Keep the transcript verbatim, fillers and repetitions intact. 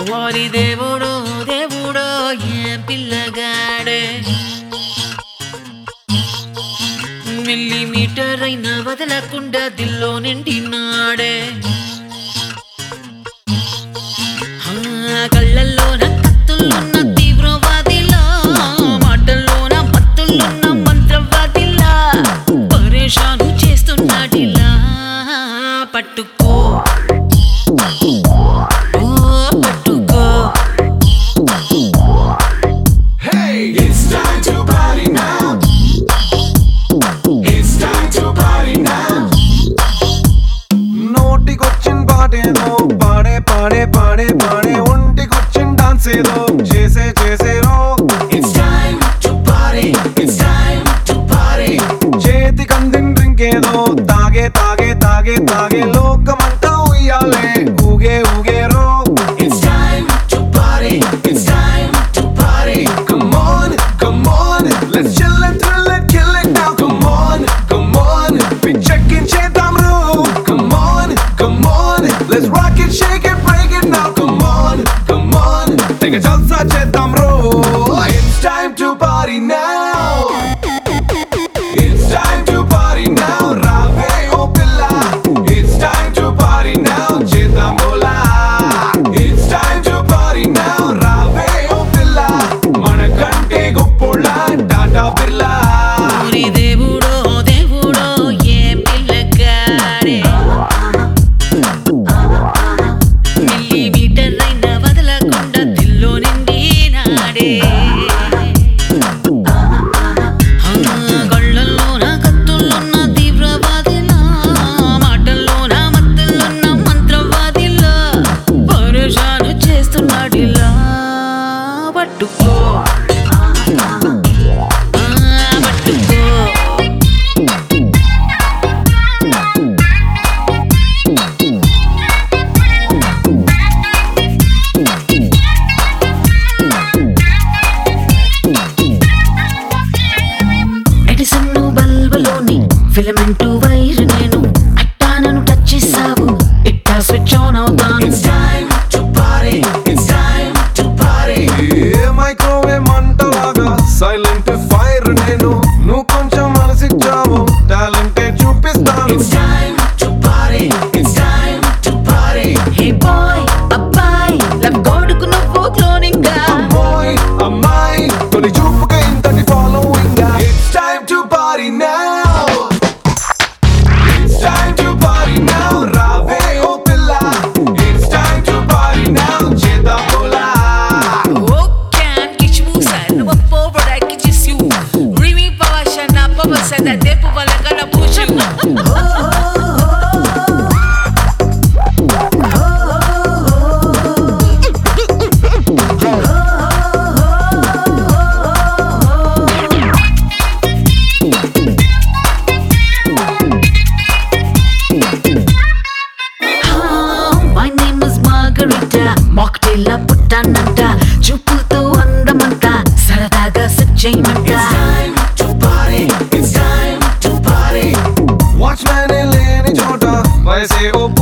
ఓరి దేవుడో దేవుడో ఏం పిల్లగాడే మిల్లీమీటర్ అయినా వదలకుండా దిల్లో నిండినాడే కళ్ళల్లోన కత్తులున్న తీవ్రవాదిలా మాటల్లోన మత్తులున్న మంత్రవాదిలా పరేషాను చేస్తున్నాడిలా పట్టుకో పాడే పాడే పాడే ఒంటికొచ్చిన డాన్స్ ఏదో చేసే చేసేరో It's time to party It's time to party చేతికి అందిన డ్రింక్ ఏదో తాగే తాగే తాగే తాగే లోకమంతా ఉయ్యాలే ఊగే ఊగేరో It's time to party It's time to party Come on, come on Let's chill and thrill and kill it now Come on, come on పిచ్చెక్కించేద్దాం చేద్దాం రో Come on, come on Let's rock it, shake it now, come on, come on, take a jalsa cheddam ro. It's time to party now. It's time to party now, Rave oh pilla. It's time to party now, cheddam bola. It's time to party now, Rave oh pilla. Manakante goppola, Tata Birla. Ori devudo devudo em pillagare. కళ్ళల్లోన కత్తులున్న తీవ్రవాదిలా మాటల్లోన మత్తులున్న మంత్రవాదిలా పరేషాను చేస్తున్నాడిలా పట్టుకో filament wire నేను అట్టా నన్ను touch చేసావు ఇట్టా switch on అవుతాను It's time to party It's time to party ఏ microwave మంటలాగా silent fire నేను నువ్వు కొంచెం మనసిచ్చావు టాలెంట్ చూపిస్తాను It's time to party It's time to party Hey boy అబ్బాయి లవ్ గోడుకు నువ్వు క్లోనింగ్ గా అమ్మాయి అమ్మాయి తొలి చూపుగా ఇంతటి following It's time to party now Senta tempo vale cada puxo. My name is Margarita. Mocktail పుట్టానంట చూపుతో అందమంతా సరదాగా సచ్చేయమంట Watchman in Lenny Jota, why say oh